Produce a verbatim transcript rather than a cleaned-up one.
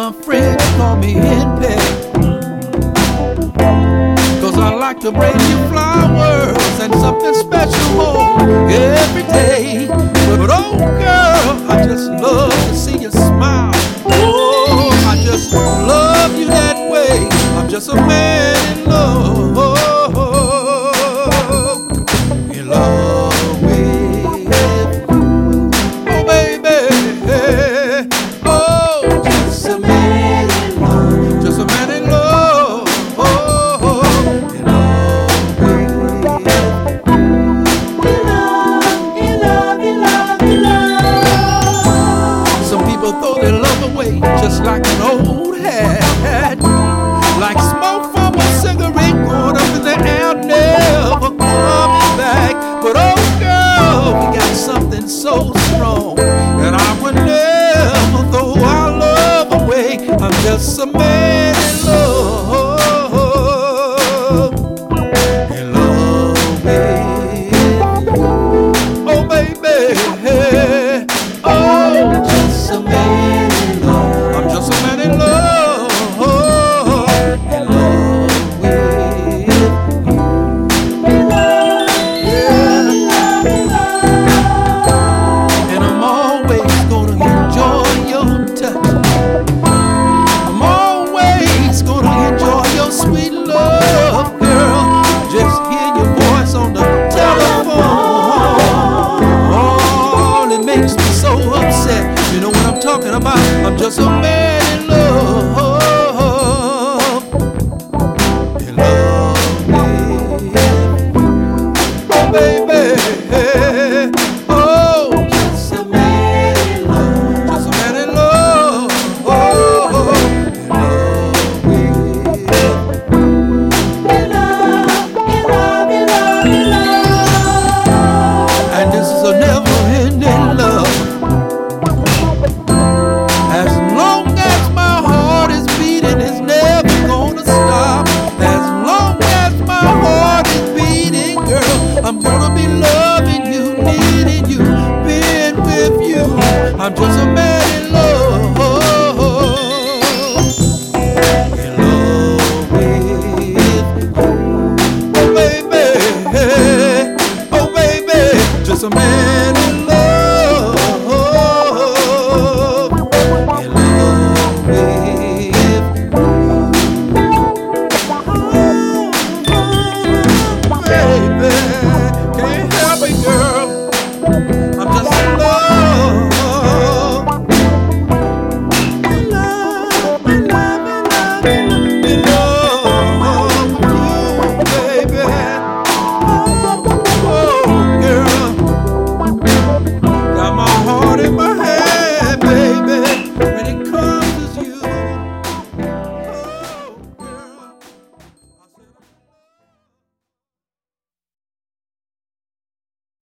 my friends call me Henpeck, 'cause I like to bring you flowers and something special more every day. But oh girl, I just love to see you smile. Oh, I just love you that way. I'm just a man in love. In love with you. Oh baby. Oh, just a man in love. Just a man in love. Oh, in love with you. In love, in love, in love, in love. Some people throw their love away just like an old hat, like smoke from a cigarette going up in the air, never coming back. But oh girl, we got something so strong that I would never throw our love away. I'm just a man in love, in love with you. Oh baby, oh, just a man in love. I'm just a man in love, in love with you. In love, yeah, in love. And I'm always gonna enjoy your touch. I'm always gonna enjoy your sweet love, girl. Just hear your voice on the telephone. Oh, it makes me so upset. You know what I'm talking about? I'm just a man in love.